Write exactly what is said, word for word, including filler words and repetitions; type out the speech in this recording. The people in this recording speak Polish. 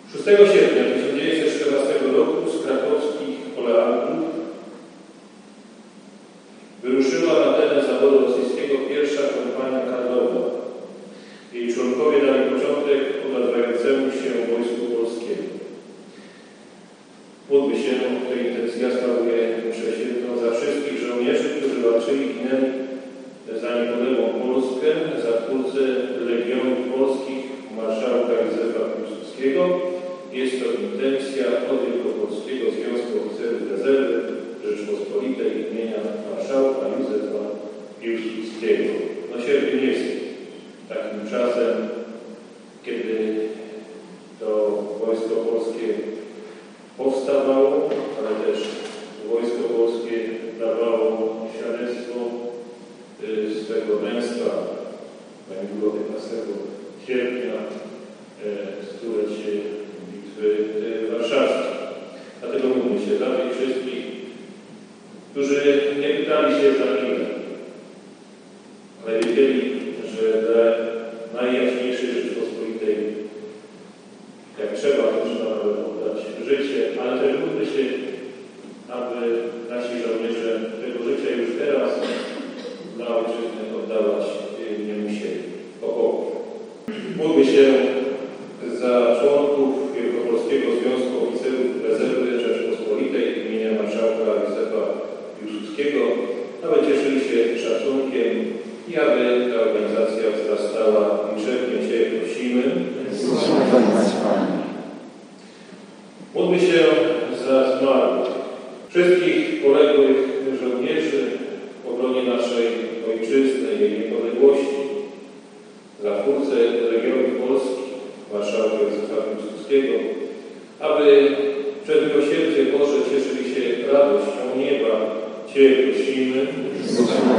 szóstego sierpnia tysiąc dziewięćset czternastego roku z krakowskich Oleandrów wyruszyła na teren zaboru rosyjskiego pierwsza kompania karlowa. Jej członkowie dali początek odradzającemu się wojsku polskiemu. Módlmy się w tej intencji, ja sprawuję mszę świętą za wszystkich żołnierzy, którzy walczyli i ginęli za niepodległą Polskę, za twórcę Legionów Polskich marszałka Józefa Piłsudskiego. Jest to intencja od Wielkopolskiego Związku Oficerów Rezerwy Rzeczpospolitej imienia marszałka Józefa Piłsudskiego. No sierpień jest takim czasem, kiedy to wojsko polskie powstawało, ale też wojsko polskie dawało świadectwo swego męstwa. Było piętnastego sierpnia stulecie Bitwy Warszawskiej. Dlatego módlmy się za tych wszystkich, którzy nie pytali się za ile, ale wiedzieli, że dla najjaśniejszej Rzeczypospolitej, jak trzeba, to trzeba nawet oddać życie, ale też módlmy się, aby nasi żołnierze tego życia już teraz dla ojczyzny oddawać nie musieli. O Bogu. Módlmy się za członków Wielkopolskiego Związku Oficerów Rezerwy Rzeczpospolitej imienia marszałka Józefa Piłsudskiego, aby cieszyli się szacunkiem i aby ta organizacja wzrastała liczebnie. Cię prosimy. Módlmy się za zmarłych, wszystkich poległych żołnierzy w obronie naszej ojczyzny, jej niepodległości, za twórcę Legionów Polskich, marszałka Józefa Piłsudskiego, aby przed miłosierdziem Boże cieszyli się radością nieba. Cię prosimy.